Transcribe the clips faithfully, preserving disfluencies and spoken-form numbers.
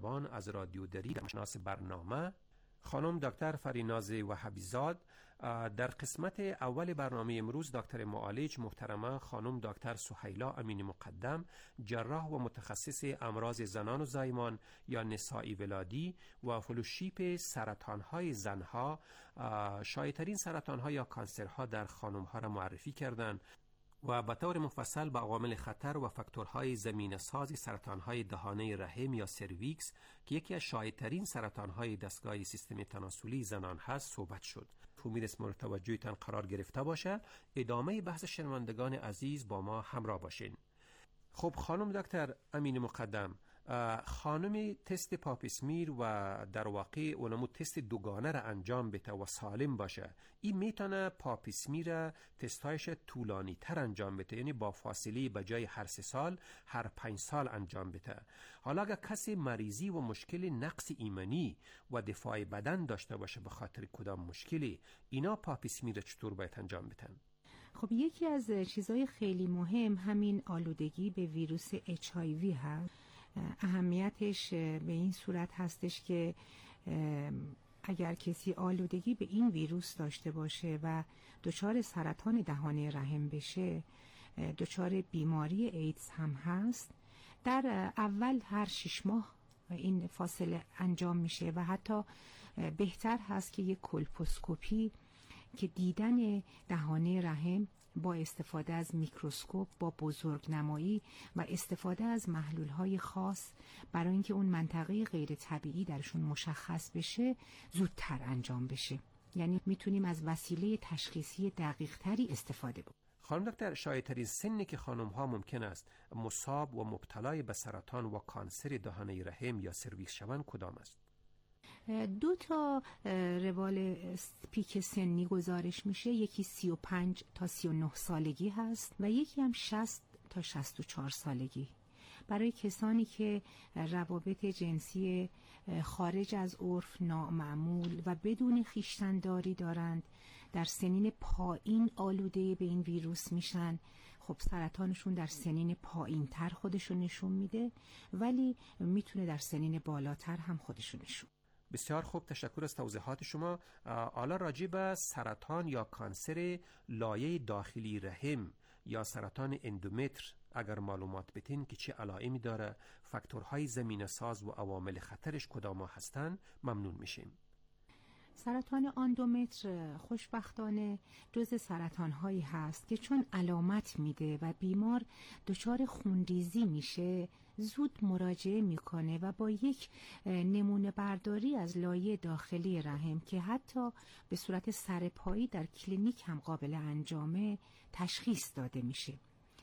زبان از رادیو دری در شناس برنامه. خانم دکتر فریناز وهابیزاد. در قسمت اول برنامه امروز دکتر معالج محترمه خانم دکتر سهیلا امین مقدم، جراح و متخصص امراض زنان و زایمان یا نسائی ولادی و فلوشیپ سرطانهای زنها، شایع‌ترین سرطانها یا کانسرها در خانمها را معرفی کردند و به طور مفصل به عوامل خطر و فاکتورهای زمینه ساز سرطانهای دهانه رحم یا سرویکس که یکی از شایع‌ترین سرطانهای دستگاه سیستم تناسلی زنان هست صحبت شد. امید است مورد توجهتان قرار گرفته باشه. ادامه بحث شنوندگان عزیز با ما همراه باشین. خب خانم دکتر امین مقدم، خانم تست پاپسمیر و در واقع اونمو تست دوگانه را انجام بده و سالم باشه، این میتونه پاپسمیر تستایش طولانی تر انجام بده، یعنی با فاصله به جای هر سه سال هر پنج سال انجام بده. حالا اگر کسی مریضی و مشکل نقص ایمنی و دفاع بدن داشته باشه به خاطر کدام مشکلی، اینا پاپسمیر چطور باید انجام بدن؟ خب یکی از چیزهای خیلی مهم همین آلودگی به ویروس اچ آی وی هست. اهمیتش به این صورت هستش که اگر کسی آلودگی به این ویروس داشته باشه و دچار سرطان دهانه رحم بشه، دچار بیماری ایدز هم هست. در اول هر شش ماه این فاصله انجام میشه و حتی بهتر هست که یک کولپوسکوپی که دیدن دهانه رحم با استفاده از میکروسکوپ با بزرگنمایی و استفاده از محلول‌های خاص برای اینکه اون منطقه غیر طبیعی درشون مشخص بشه زودتر انجام بشه. یعنی میتونیم از وسیله تشخیصی دقیق تری استفاده بکنیم. خانم دکتر، شایع‌ترین سنی که خانم ها ممکن است مصاب و مبتلای به سرطان و کانسر دهانه رحم یا سرویکس شوند کدام است؟ دو تا روال پیک سنی گزارش میشه، یکی سی و پنج تا سی و نه سالگی هست و یکی هم شصت تا شصت و چهار سالگی. برای کسانی که روابط جنسی خارج از عرف، نامعمول و بدون خویشتن‌داری دارند، در سنین پایین آلوده به این ویروس میشن، خب سرطانشون در سنین پایین تر خودشون نشون میده، ولی میتونه در سنین بالاتر هم خودشون نشون. بسیار خوب، تشکر از توضیحات شما. حالا راجع به سرطان یا کانسر لایه داخلی رحم یا سرطان اندومتر اگر معلومات بتین که چه علائمی داره، فاکتورهای زمینه ساز و عوامل خطرش کدام هستن، ممنون میشیم. سرطان اندومتر خوشبختانه جز سرطانهایی هست که چون علامت میده و بیمار دچار خونریزی میشه، زود مراجعه میکنه و با یک نمونه برداری از لایه داخلی رحم که حتی به صورت سرپایی در کلینیک هم قابل انجامه تشخیص داده میشه.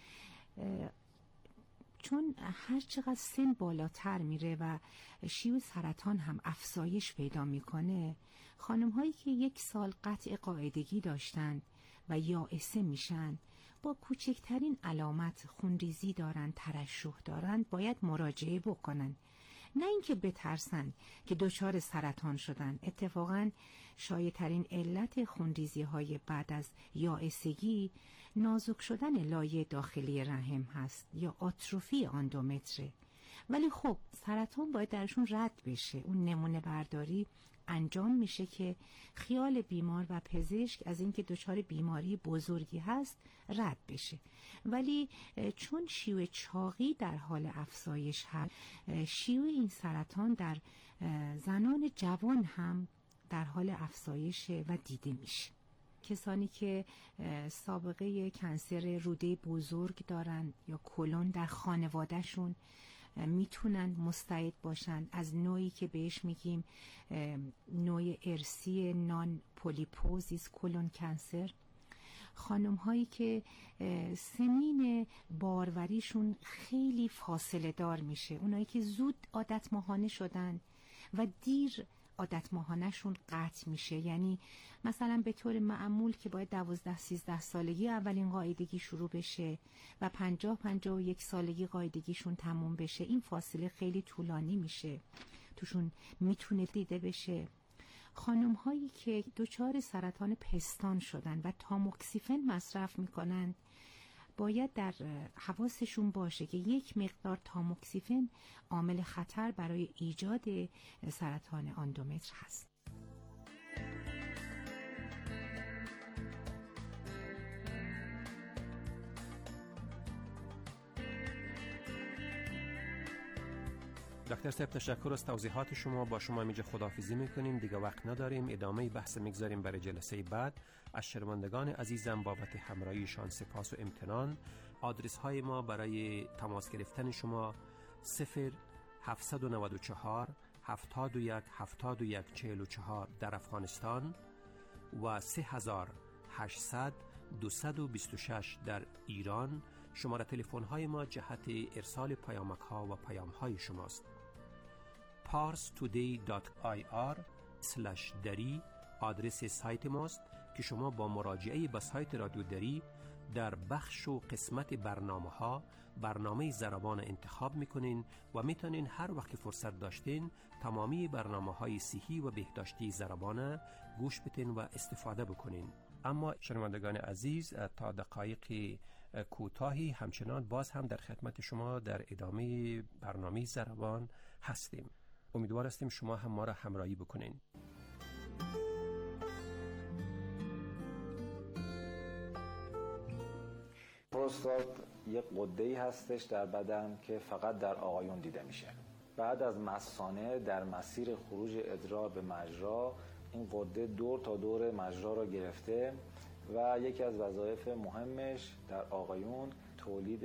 چون هر چقدر سن بالاتر میره و شیوع سرطان هم افزایش پیدا میکنه، خانم هایی که یک سال قطع قاعدگی داشتن و یائسه میشن، با کوچکترین علامت خونریزی دارن، ترشح دارن، باید مراجعه بکنن. نه اینکه بترسن که دچار سرطان شدن. اتفاقا شایع‌ترین علت خونریزی های بعد از یائسگی نازک شدن لایه داخلی رحم هست یا آتروفی اندومتره. ولی خب سرطان باید درشون رد بشه. اون نمونه برداری انجام میشه که خیال بیمار و پزشک از اینکه دچار بیماری بزرگی هست رد بشه. ولی چون شیوع چاقی در حال افزایش هست، شیوع این سرطان در زنان جوان هم در حال افزایش و دیده میشه. کسانی که سابقه کنسر روده بزرگ دارن یا کلون در خانوادهشون میتونن مستعد باشن از نوعی که بهش میگیم نوع ارثی نان پولیپوزیس کلون کنسر. خانم هایی که سنین باروریشون خیلی فاصله دار میشه، اونایی که زود عادت ماهانه شدن و دیر عادت ماهانه‌شون قطع میشه، یعنی مثلا به طور معمول که باید دوازده سیزده سالگی اولین قاعدگی شروع بشه و پنجاه پنجاه و یک سالگی قاعدگیشون تموم بشه، این فاصله خیلی طولانی میشه، توشون میتونه دیده بشه. خانم هایی که دچار سرطان پستان شدن و تاموکسیفن مصرف میکنن، باید در حواسشون باشه که یک مقدار تاموکسیفن عامل خطر برای ایجاد سرطان اندومتر هست. دکتر صاحب تشکر از توضیحات شما. با شما اینجا خداحافظی میکنیم، دیگه وقت نداریم. ادامه بحث میگذاریم برای جلسه بعد. از شنوندگان عزیزم بابت همراهیشان سپاس و امتنان. آدرس های ما برای تماس گرفتن شما صفر هفت نه چهار هفتاد و یک هفتاد و یک چهل و چهار در افغانستان و سه هزار و هشتصد دویست و بیست و شش در ایران. شماره تلفن های ما جهت ارسال پیامک ها و پیام های شماست. پارس تودی دات آی آر اسلش دری آدرس سایت ماست که شما با مراجعه به سایت رادیو دری در بخش و قسمت برنامه ها برنامه زربان انتخاب میکنین و میتونین هر وقت فرصت داشتین تمامی برنامه های صحی و بهداشتی زربان گوش بتین و استفاده بکنین. اما شنوندگان عزیز، تا دقایق کوتاهی همچنان باز هم در خدمت شما در ادامه برنامه زربان هستیم. امیدوار هستیم شما هم ما را همراهی بکنین. پروستات یک غده‌ای هستش در بدن که فقط در آقایون دیده میشه. بعد از مثانه در مسیر خروج ادرار به مجرا این غده دور تا دور مجرا را گرفته و یکی از وظایف مهمش در آقایون تولید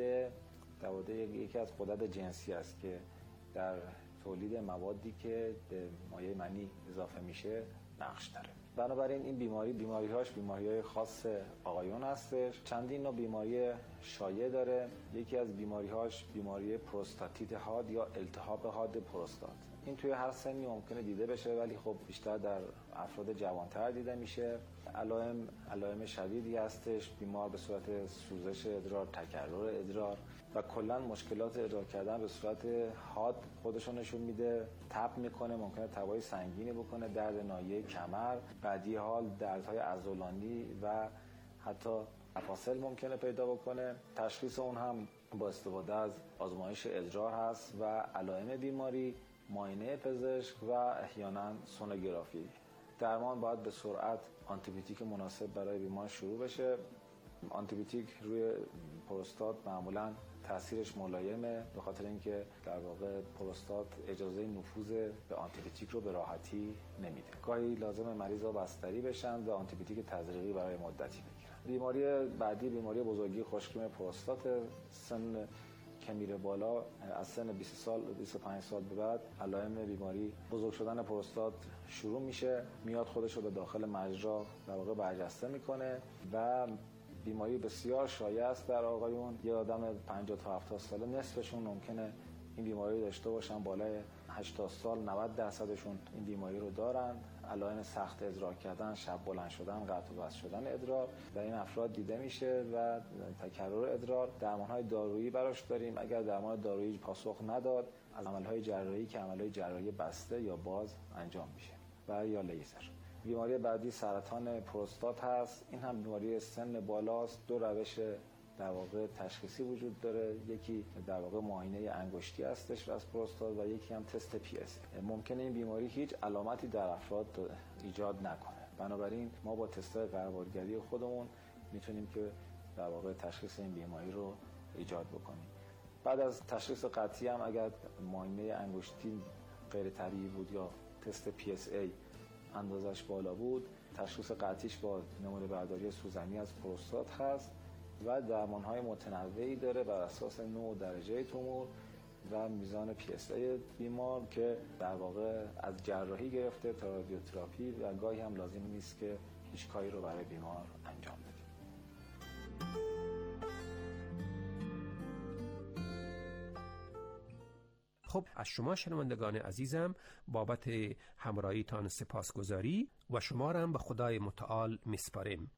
در یکی از غدد جنسی است که در تولید موادی که به مایع منی اضافه میشه نقش داره. بنابراین این بیماری بیماری‌هاش بیماری‌های خاص آقایون هستش. چندین نوع بیماری شایع داره. یکی از بیماری‌هاش بیماری پروستاتیت حاد یا التهاب حاد پروستات. این توی هر سنی ممکنه دیده بشه ولی خب بیشتر در افراد جوانتر دیده میشه. علائم علائم شدیدی هستش، بیمار به صورت سوزش ادرار، تکرر ادرار و کلا مشکلات ادرار کردن به صورت حاد خودشون نشون میده. تب میکنه، ممکنه تبای سنگینی بکنه، درد ناحیه کمر، بعدی حال دردهای عضلانی و حتی مفاصل ممکنه پیدا بکنه. تشخیص اون هم با استفاده از آزمایش ادرار هست و علائم بیماری معاینه پزشک و احیانا سونوگرافی. درمان باید به سرعت آنتیبیوتیک مناسب برای بیمار شروع بشه. آنتیبیوتیک روی پروستات معمولا تاثیرش ملایمه به خاطر اینکه در واقع پروستات اجازه نفوذ به آنتیبیوتیک رو به راحتی نمیده. گاهی لازم مریضا بستری بشن و آنتیبیوتیک تزریقی برای مدتی بگیرن. بیماری بعدی بیماری بزرگی خشکیم پروستات. سن که میره بالا از سن بیست سال بیست و پنج سال به بعد علائم بیماری بزرگ شدن پروستات شروع میشه، میاد خودش رو به داخل مجرا در واقع برجسته میکنه و بیماری بسیار شایع است در آقایون. یه آدم پنجاه تا هفتاد ساله نصفشون ممکنه این بیماری داشته باشن، بالای هشتاد سال نود درصدشون این بیماری رو دارن. علائم سخت ادرار کردن، شب بلند شدن، قطع و وصل شدن ادرار در این افراد دیده میشه و تکرر ادرار. درمان‌های دارویی براش داریم. اگر درمان دارویی پاسخ نداد، از عمل‌های جراحی که عمل‌های جراحی بسته یا باز انجام میشه و یا لیزر. بیماری بعدی سرطان پروستات هست. این هم بیماری سن بالاست. دو روش در واقع تشخیصی وجود داره. یکی در واقع معاینه انگشتی هستش از پروستات و یکی هم تست پی اس. ممکنه این بیماری هیچ علامتی در افراد ایجاد نکنه. بنابراین ما با تست‌های قربالگری خودمون میتونیم که در واقع تشخیص این بیماری رو ایجاد بکنیم. بعد از تشخیص قطعی هم اگر معاینه انگشتی غیر طبیعی بود یا تست پی اس ای اندازش بالا بود، تشخیص قطعیش با نمونه برداری سوزنی از پروستات هست و درمان‌های متنوعی داره بر اساس نوع درجه تومور و میزان پی اس ای بیمار که در واقع از جراحی گرفته تا رادیوتراپی و گاهی هم لازم نیست که هیچ کاری رو برای بیمار انجام بدیم. خب از شما شنوندگان عزیزم بابت همراهیتان سپاسگزاری و شما را هم به خدای متعال میسپاریم.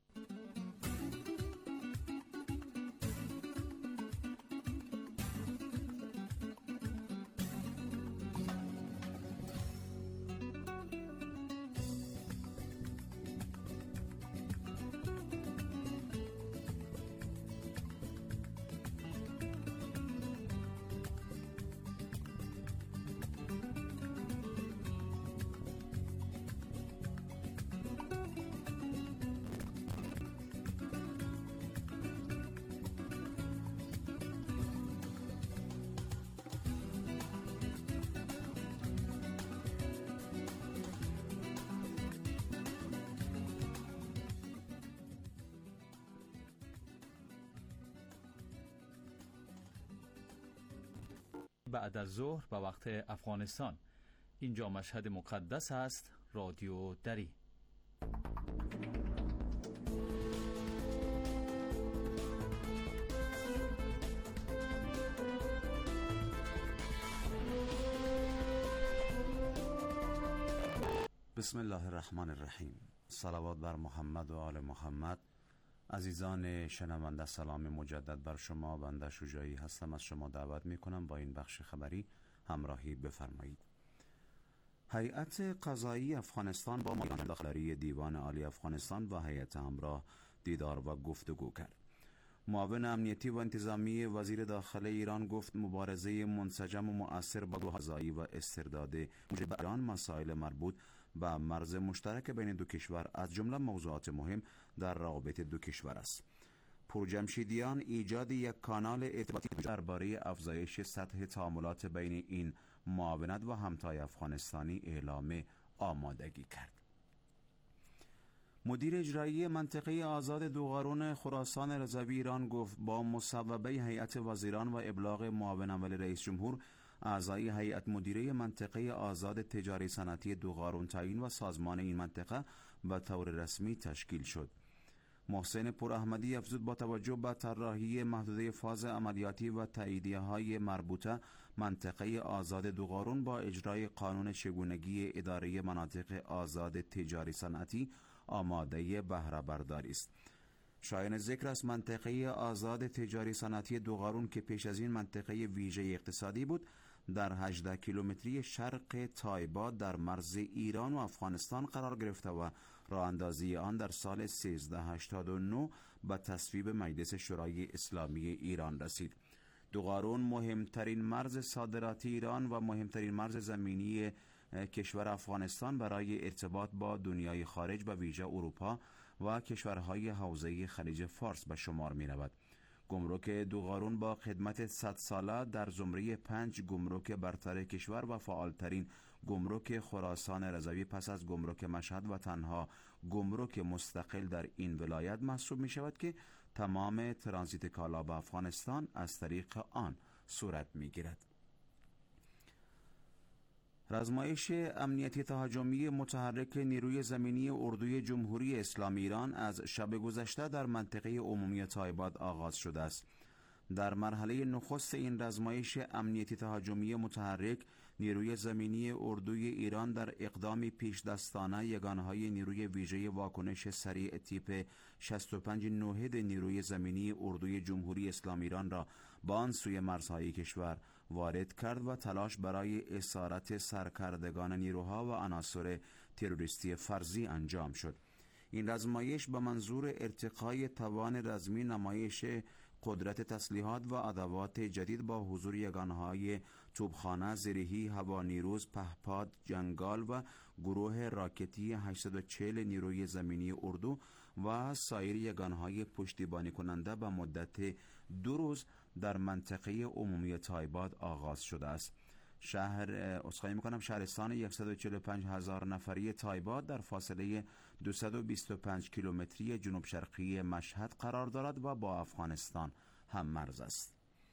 بعد از ظهر به وقت افغانستان. اینجا مشهد مقدس است. رادیو دری. بسم الله الرحمن الرحیم. صلوات بر محمد و آل محمد. عزیزان شنونده، سلام مجدد بر شما. بنده شجاعی هستم. از شما دعوت می کنم با این بخش خبری همراهی بفرمایید. هیئت قضایی افغانستان با معاون داخلی دیوان عالی افغانستان و هیئت همراه دیدار و گفتگو کرد. معاون امنیتی و انتظامی وزیر داخله ایران گفت مبارزه منسجم و مؤثر با قضایی و استرداد موجب ایران مسائل مربوط به مرز مشترک بین دو کشور از جمله موضوعات مهم در روابط دو کشور است. پورجمشیدیان ایجاد یک کانال ارتباطی درباره افزایش سطح تعاملات بین این معاونت و همتای افغانستانی اعلام آمادگی کرد. مدیر اجرایی منطقه آزاد دوغارون خراسان رضوی ایران گفت با مصوبه هیئت وزیران و ابلاغ معاون اول رئیس جمهور، اعضای هیئت مدیره منطقه آزاد تجاری صنعتی دوغارون تعیین و سازمان این منطقه به طور رسمی تشکیل شد. محسن پوراحمدی افزود با توجه به طراحی محدوده فاز عملیاتی و تاییدیه های مربوطه، منطقه آزاد دوغارون با اجرای قانون چگونگی اداره مناطق آزاد تجاری صنعتی آماده بهره برداری است. شایان ذکر است منطقه آزاد تجاری صنعتی دوغارون که پیش از این منطقه ویژه اقتصادی بود، در هجده کیلومتری شرق تایبا در مرز ایران و افغانستان قرار گرفته و راه اندازی آن در سال سیزده هشتاد و نه به تصویب مجلس شورای اسلامی ایران رسید. دوغارون مهمترین مرز صادراتی ایران و مهمترین مرز زمینی کشور افغانستان برای ارتباط با دنیای خارج به ویژه اروپا و کشورهای حوزه خلیج فارس به شمار می رود. گمرک دوغارون با خدمت صد ساله در زمره پنج گمرک برتر کشور و فعالترین گمرک خراسان رضوی پس از گمرک مشهد و تنها گمرک مستقل در این ولایت محسوب می شود که تمام ترانزیت کالا به افغانستان از طریق آن صورت می گیرد. رزمایش امنیتی تهاجمی متحرک نیروی زمینی اردوی جمهوری اسلامی ایران از شب گذشته در منطقه عمومی تایباد آغاز شده است. در مرحله نخست این رزمایش امنیتی تهاجمی متحرک، نیروی زمینی اردوی ایران در اقدامی پیش دستانه یگانهای نیروی ویژه واکنش سریع تیپ شصت و پنج نوهد نیروی زمینی اردوی جمهوری اسلامی ایران را به آن سوی مرزهای کشور وارد کرد و تلاش برای اسارت سرکردگان نیروها و عناصر تروریستی فرضی انجام شد. این رزمایش به منظور ارتقای توان رزمی، نمایش قدرت تسلیحات و ادوات جدید با حضور یگانهای توپخانه، زرهی، هوانیروز، پهپاد، جنگال و گروه راکتی هشتصد و چهل نیروی زمینی اردو و سایر یگانهای پشتیبانی کننده به مدت دو روز در منطقه عمومی تایباد آغاز شده است. شهر اسخای میکنم شهرستان صد و چهل و پنج هزار نفری تایباد در فاصله دویست و بیست و پنج کیلومتری جنوب شرقی مشهد قرار دارد و با افغانستان هم مرز است.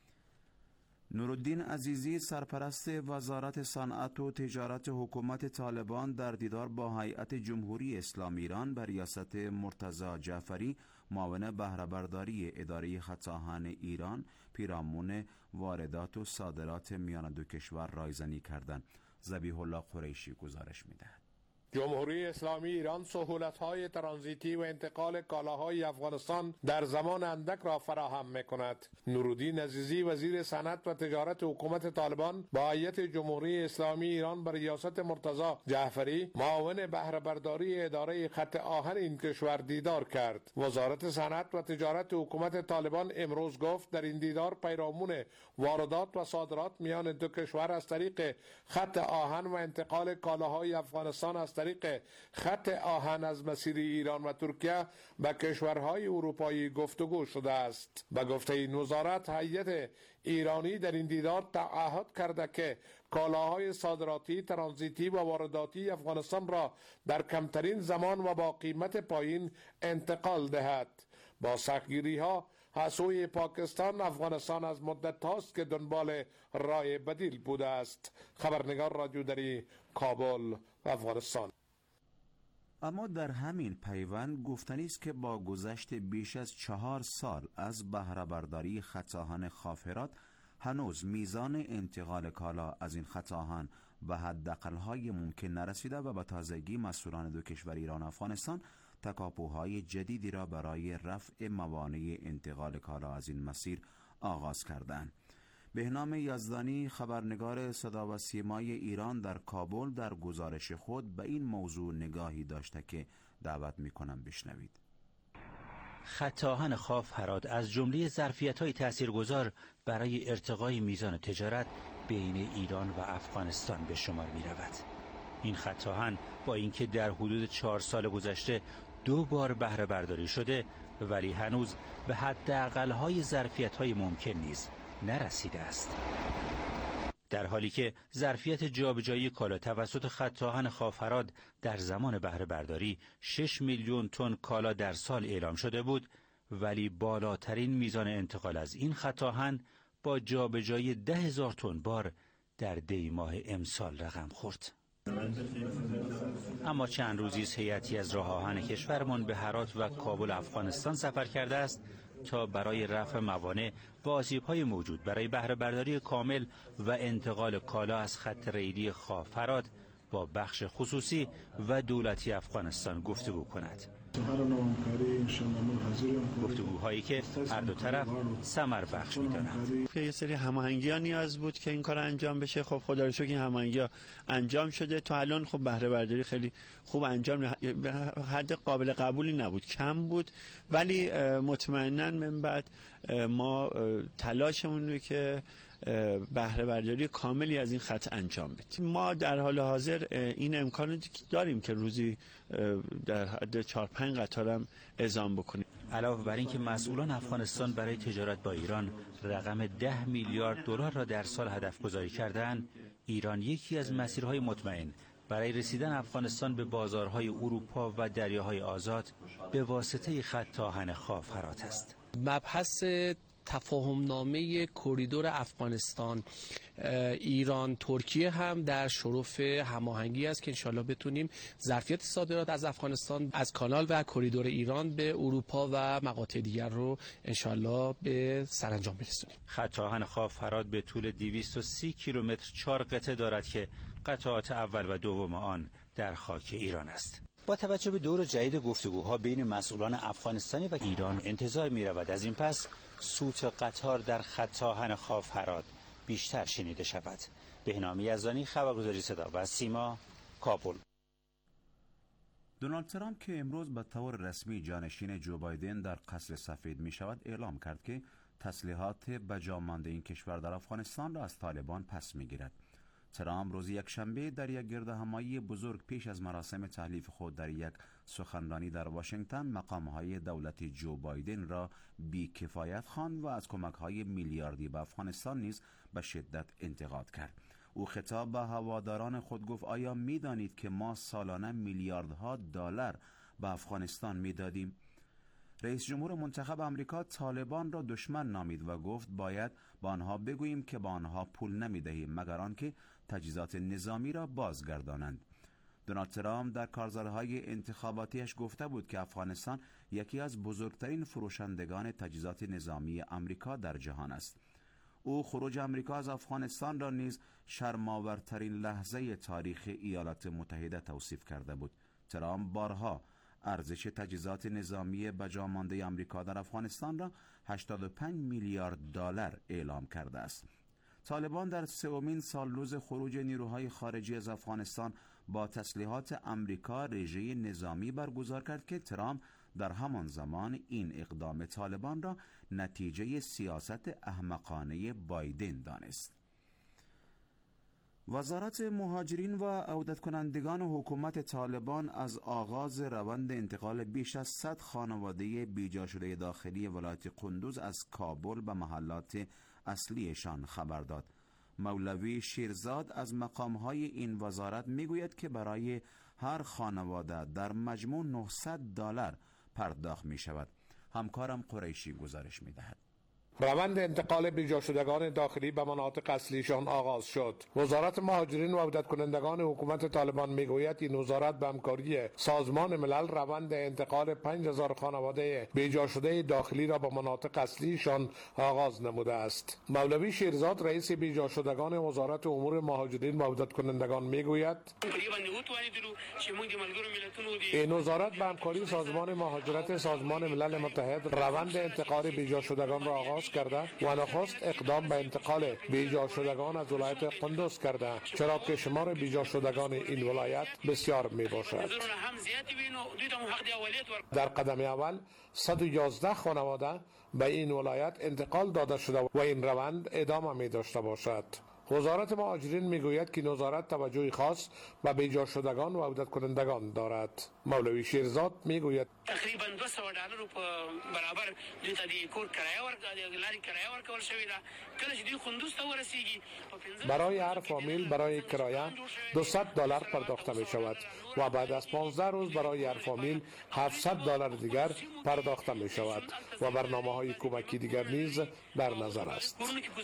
نورالدین عزیزی سرپرست وزارت صنعت و تجارت حکومت طالبان در دیدار با هیئت جمهوری اسلامی ایران بر ریاست مرتضی جعفری معاون بهره برداری اداره خط آهن ایران پیرامون واردات و صادرات میان دو کشور رایزنی کردند. ذبیح الله قریشی گزارش می‌دهد. جمهوری اسلامی ایران سهولت‌های ترانزیتی و انتقال کالاهای افغانستان در زمان اندک را فراهم می‌کند. نورالدین عزیزی وزیر صنعت و تجارت حکومت طالبان با هیئت جمهوری اسلامی ایران بر ریاست مرتضی جعفری معاون بهره برداری اداره خط آهن این کشور دیدار کرد. وزارت صنعت و تجارت حکومت طالبان امروز گفت در این دیدار پیرامون واردات و صادرات میان دو کشور از طریق خط آهن و انتقال کالاهای افغانستان از طریق خط آهن از مسیر ایران و ترکیه به کشورهای اروپایی گفتگو شده است. به گفته این وزارت، هیئت ایرانی در این دیدار تعهد کرده که کالاهای صادراتی، ترانزیتی و وارداتی افغانستان را در کمترین زمان و با قیمت پایین انتقال دهد. با سختگیری ها از سوی پاکستان افغانستان از مدت هاست که دنبال راه بدیل بوده است. خبرنگار رادیو دری، کابل، افغانستان. اما در همین پیوند گفتنی است که با گذشت بیش از چهار سال از بهره برداری خط آهن خاف هرات هنوز میزان انتقال کالا از این خط آهن به حداقل‌های ممکن نرسیده و به تازگی مسئولان دو کشور ایران و افغانستان تکاپوهای جدیدی را برای رفع موانع انتقال کالا از این مسیر آغاز کردند. بهنام یزدانی خبرنگار صدا و سیمای ایران در کابل در گزارش خود به این موضوع نگاهی داشته که دعوت می‌کنم بشنوید. خط آهن خاف هرات از جمله ظرفیت‌های تاثیرگذار برای ارتقای میزان تجارت بین ایران و افغانستان به شمار می‌رود. این خط آهن با اینکه در حدود چهار سال گذشته دو بار بهره برداری شده، ولی هنوز به حداقل‌های ظرفیت‌های ممکن نیز نرسیده است. در حالی که ظرفیت جابجایی کالا توسط خط آهن خاف هرات در زمان بهره برداری شش میلیون تن کالا در سال اعلام شده بود، ولی بالاترین میزان انتقال از این خط آهن با جابجایی ده هزار تن بار در دی ماه امسال رقم خورد. اما چند روزی است هیئتی از راه آهن کشورمان به هرات و کابل افغانستان سفر کرده است تا برای رفع موانع و آسیب‌های موجود برای بهره برداری کامل و انتقال کالا از خط ریلی خاف هرات با بخش خصوصی و دولتی افغانستان گفتگو کند. گفتگوهایی که هر دو طرف ثمر بخش می‌دانند. یه سری هماهنگی‌ها نیاز بود که این کار انجام بشه. خب خدا رو شکر این هماهنگی‌ها انجام شده. تا الان خب بهره برداری خیلی خوب انجام، حد قابل قبولی نبود، کم بود، ولی مطمئناً من بعد ما تلاشمون رو که بهره برداری کاملی از این خط انجام بدیم. ما در حال حاضر این امکان داریم که روزی در حد چهار پنج قطارم اعزام بکنیم. علاوه بر این که مسئولان افغانستان برای تجارت با ایران رقم ده میلیارد دلار را در سال هدف گذاری کردند، ایران یکی از مسیرهای مطمئن برای رسیدن افغانستان به بازارهای اروپا و دریاهای آزاد به واسطه خط آهن خاف هرات است. مبحث تفاهم نامه کریدور افغانستان ایران ترکیه هم در شرف هماهنگی است که انشالله بتونیم ظرفیت صادرات از افغانستان از کانال و کریدور ایران به اروپا و مقاطع دیگر رو انشالله به سرانجام برسونیم. خط آهن خاف هرات به طول دویست و سی کیلومتر چهار قطعه دارد که قطعات اول و دوم آن در خاک ایران است. با توجه به دور جدید گفتگوها بین مسئولان افغانستانی و ایران انتظار می رود از این پس سوت قطار در خط آهن خاف هرات بیشتر شنیده شود. بهنام یزدانی خبرگزاری صدا و سیما، کابل. دونالد ترامپ که امروز به طور رسمی جانشین جو بایدن در قصر سفید می شود اعلام کرد که تسلیحات بجامانده این کشور در افغانستان را از طالبان پس می گیرد. ترامپ روز یکشنبه در یک گردهمایی بزرگ پیش از مراسم تحلیف خود در یک سخنرانی در واشنگتن مقامهای دولتی جو بایدن را بی‌کفایت خواند و از کمک‌های میلیاردی به افغانستان نیز به شدت انتقاد کرد. او خطاب به هواداران خود گفت آیا می‌دانید که ما سالانه میلیاردها دلار به افغانستان می‌دادیم؟ رئیس جمهور منتخب آمریکا طالبان را دشمن نامید و گفت باید با آنها بگوییم که با آنها پول نمی‌دهیم مگر آنکه تجهیزات نظامی را بازگردانند. دونالد ترامپ در کارزارهای انتخاباتیش گفته بود که افغانستان یکی از بزرگترین فروشندگان تجهیزات نظامی آمریکا در جهان است. او خروج آمریکا از افغانستان را نیز شرم‌آورترین لحظه تاریخ ایالات متحده توصیف کرده بود. ترامپ بارها ارزش تجهیزات نظامی بجامانده آمریکا در افغانستان را هشتاد و پنج میلیارد دلار اعلام کرده است. طالبان در سومین سالروز خروج نیروهای خارجی از افغانستان با تسلیحات آمریکا رژه نظامی برگزار کرد که ترامپ در همان زمان این اقدام طالبان را نتیجه سیاست احمقانه بایدن دانست. وزارت مهاجرین و عودت کنندگان حکومت طالبان از آغاز روند انتقال بیش از صد خانواده بیجا شده داخلی ولایت قندوز از کابل به محلات اصلیشان خبر داد. مولوی شیرزاد از مقامهای این وزارت میگوید که برای هر خانواده در مجموع نهصد دلار پرداخت می شود. همکارم قریشی گزارش می‌دهد. روند انتقال بیجا شدگان داخلی به مناطق اصلیشان آغاز شد. وزارت مهاجرین و عودت کنندگان حکومت طالبان میگوید این وزارت به همکاری سازمان ملل روند انتقال پنج هزار خانواده بیجا شده داخلی را به مناطق اصلیشان آغاز نموده است. مولوی شیرزاد رئیس بیجا شدگان وزارت امور مهاجرین و عودت کنندگان میگوید این وزارت به همکاری سازمان مهاجرت سازمان ملل متحد روند انتقال بیجا شدگان را آغاز کرده و نخست اقدام به انتقال بیجا شدگان از ولایت قندوز کرده، چرا که شمار بیجا شدگان این ولایت بسیار می باشد. در قدم اول صد و یازده خانواده به این ولایت انتقال داده شده و این روند ادامه می داشته باشد. وزارت مهاجرین میگوید که وزارت توجه خاص به بیجا شدگان و عودت کنندگان دارد. مولوی شیرزاد میگوید تقریبا دویست دلار په برابر دوی ته د کور کرایه ورکړه، د لارې کرایه ورکول شوې ده. کله چې دوی قندوز ته ورسیږي برای هر فامیل برای کرایه دویست دلار پرداخته می شود و بعد از پانزده روز برای هر فامیل هفتصد دلار دیگر پرداخته می شود و برنامه های کمکی دیگر نیز در نظر است.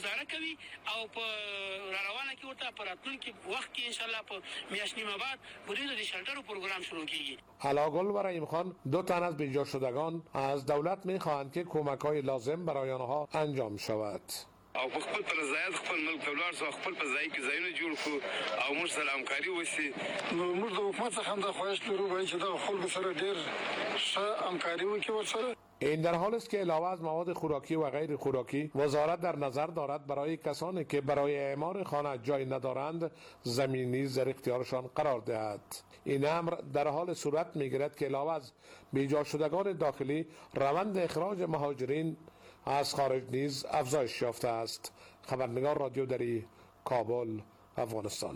او په روانه کې ورته پراتون کې وخت کې ان شاء الله په میاشت نیمه بعد بودی د شلټر پروګرام شروع کیږي. علاگل و رحیم خان دو تن از بیجا شدگان از دولت می خواهند که کمک های لازم برای آنها انجام شود. او په خپل پر ځای خپل ملک ولر سو خپل په ځای کې ځایونه جوړ کړو او موږ سره همکاري وسی. نو موږ د حکومت څخه هم د خواهش لرو چې دا خلکو سره ډیر ښه همکاري وکړي ورسره. این در حال است که علاوه از مواد خوراکی و غیر خوراکی وزارت در نظر دارد برای کسانی که برای اعمار خانه جای ندارند زمین نیز در اختیارشان قرار دهد. این امر در حال صورت میگیرد که علاوه از بیجا شدگان داخلی روند اخراج مهاجرین از خارج نیز افزایش یافته است. خبرنگار رادیو دری، کابل، افغانستان.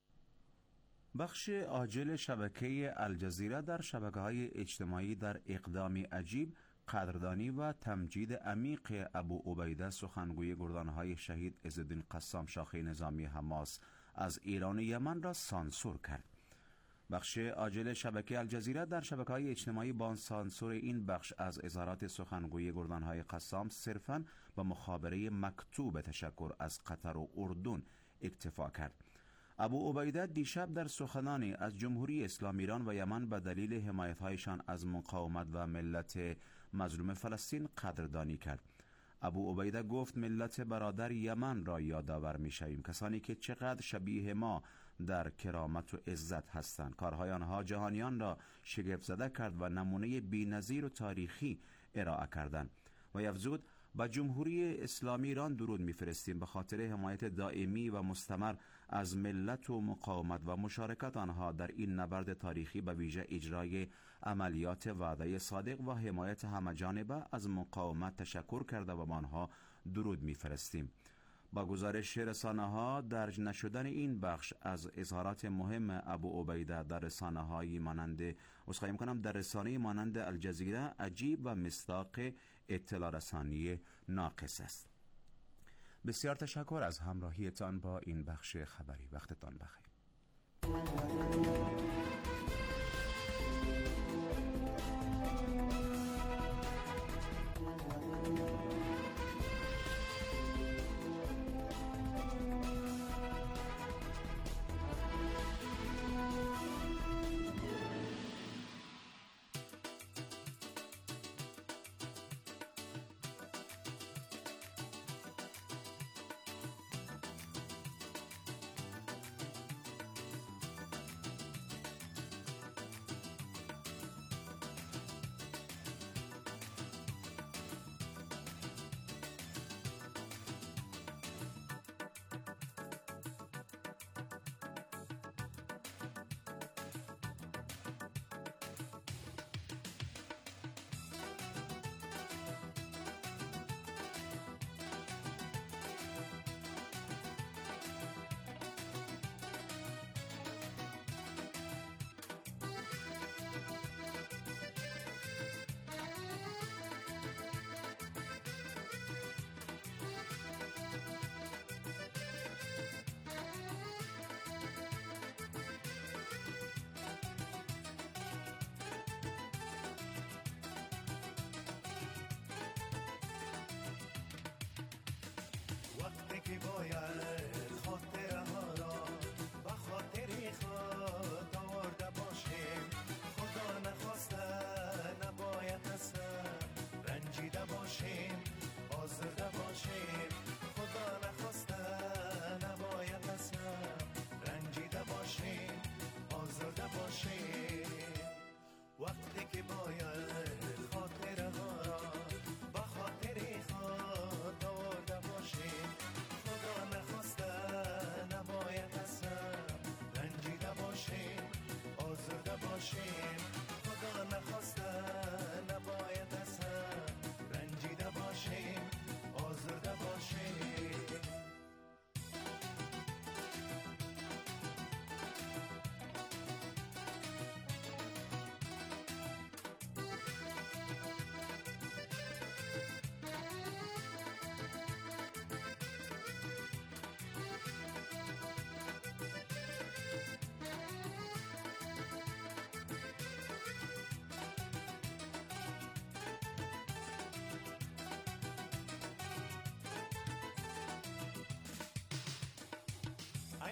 بخش عاجل شبکه الجزیره در شبکه‌های اجتماعی در اقدامی عجیب قدردانی و تمجید عمیق ابو عبیده سخنگوی گردانهای شهید عزالدین قسام شاخه نظامی حماس از ایران و یمن را سانسور کرد. بخش عاجل شبکه الجزیره در شبکه‌های اجتماعی با سانسور این بخش از اظهارات سخنگوی گردانهای قسام صرفاً با مخابره مکتوب تشکر از قطر و اردن اکتفا کرد. ابو عبیده دیشب در سخنانی از جمهوری اسلامی ایران و یمن به دلیل حمایت‌هایشان از مقاومت و ملت مظلوم فلسطین قدردانی کرد. ابو عبیده گفت ملت برادر یمن را یادآور می‌شویم، کسانی که چقدر شبیه ما در کرامت و عزت هستند. کارهای آنها جهانیان را شگفت زده کرد و نمونه بی‌نظیر و تاریخی ارائه کردند. و افزود با جمهوری اسلامی ایران درود می‌فرستیم به خاطر حمایت دائمی و مستمر از ملت و مقاومت و مشارکت آنها در این نبرد تاریخی، به ویژه اجرای عملیات وعده صادق و حمایت همه‌جانبه از مقاومت تشکر کرده و با آنها درود می‌فرستیم. با گزارش رسانه‌ها درج نشدن این بخش از اظهارات مهم ابو عبیده در رسانه‌های مانند اسخای می‌کنم در رسانه مانند الجزیره عجیب و مصداق اطلاع رسانی ناقص است. بسیار تشکر از همراهیتان با این بخش خبری. وقتتان بخیر.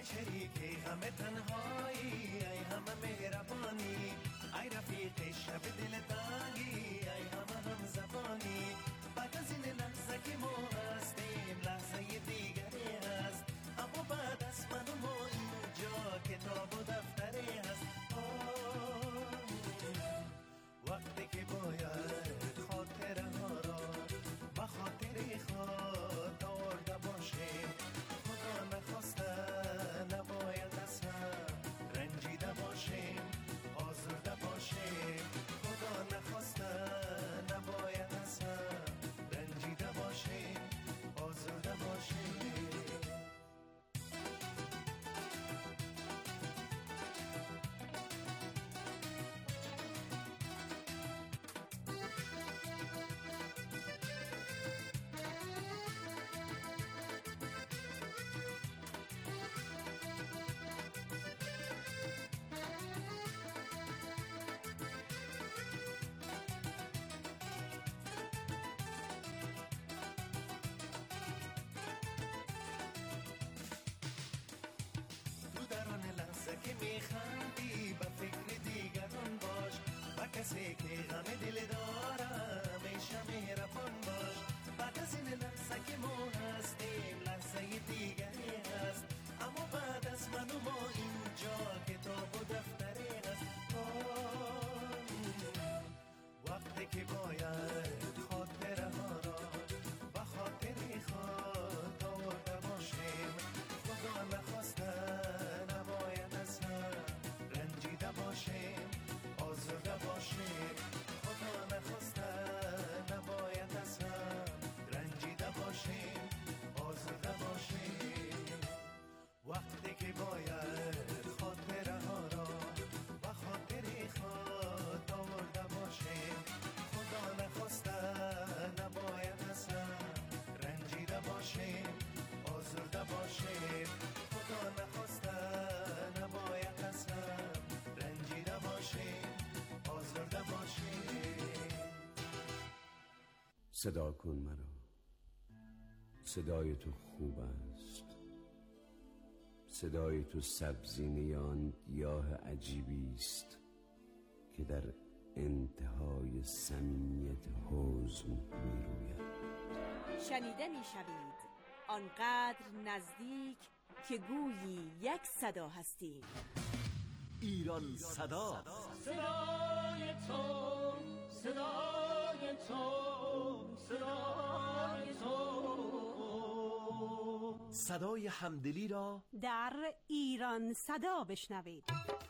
ای شریک غم تنهایی، ای همه مهربانی، ای رفیق شب دل تنگی، ای همه هم زبانی. بعد از این لحظه که ما هستیم لحظه دیگری هست، اما بعد از من و ما اینجا کتاب و دفتری هست. وقتی که باید خاطره ها را به خاطر خود آورده باشیم، خدا نخواسته نباید از هم رنجیده باشیم، آزرده باشیم. خدا نخواسته نباید از هم رنجیده باشیم، آزرده باشیم. که میخندی به فکر دیگران باش، و کسی که غم دل داره همیشه مهربان باش. بعد از این لحظه که ما هستیم لحظه دیگری هست، اما بعد از من و ما اینجا کتاب و دفتری هست. وقتی که باید خاطره ها را به خاطر خود آورده باشیم، خدا نخواسته نباید از هم رنجیده باشیم، آزرده باشیم. خدا نخواسته نباید از هم رنجیده باشیم، آزرده باشیم. وقتی که باید خاطره ها را به خاطر خود آورده باشیم، خدا نخواسته نباید از هم رنجیده باشیم، آزرده باشیم. خدا نخواسته نباید از هم رنجیده باشیم، آزرده باشیم. صدا کن مرا، صدای تو خوب است، صدای تو سبزینه آن گیاه عجیبی است که در انتهای صمیمیت حزن میروید. شنیده میشوید آنقدر نزدیک که گویی یک صدا هستیم. ایران صدا، صدای تو، صدای تو، صدای تو. صدای همدلی را در ایران صدا بشنوید.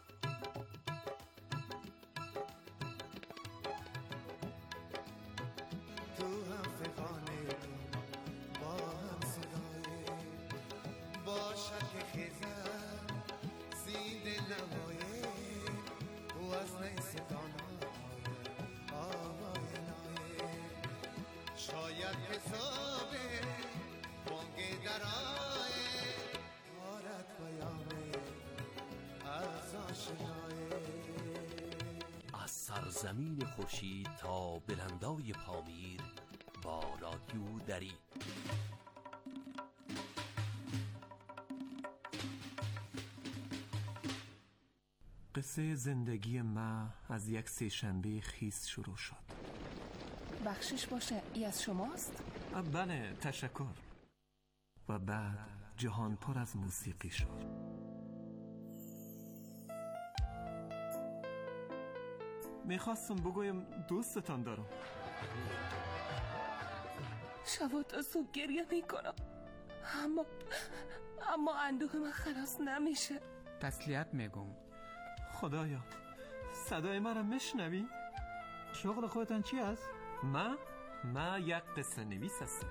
تو هم فقانه با هم صدای با شک خیزن سید نمایه و از نیستانه آوای نایه. شاید حسابه بانگ درائه آرد بیامه از آشنایه. از سرزمین خورشید تا بلندای پامیر با رادیو دری. قصه زندگی ما از یک سه‌شنبه خیس شروع شد. بخشش باشه، ای از شماست؟ بله، تشکر. و بعد جهان پر از موسیقی شد. میخواستم بگویم دوستتان دارم. شب تا صبح گریه میکنم، اما اما اندوه من خلاص نمیشه. تسلیت میگم. خدایا، صدای مرا میشنوی؟ شغل خودتان چی است؟ ما ما یک قصه نویس هستم.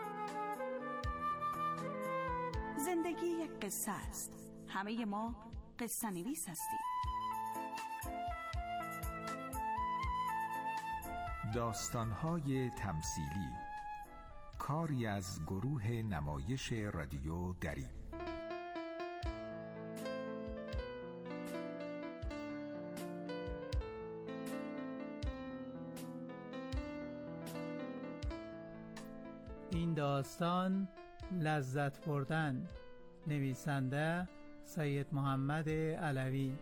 زندگی یک قصه است. همه ما قصه نویس هستیم. داستان‌های تمثیلی، کاری از گروه نمایش رادیو دری. این داستان لذت بردن. نویسنده سید محمد علوی.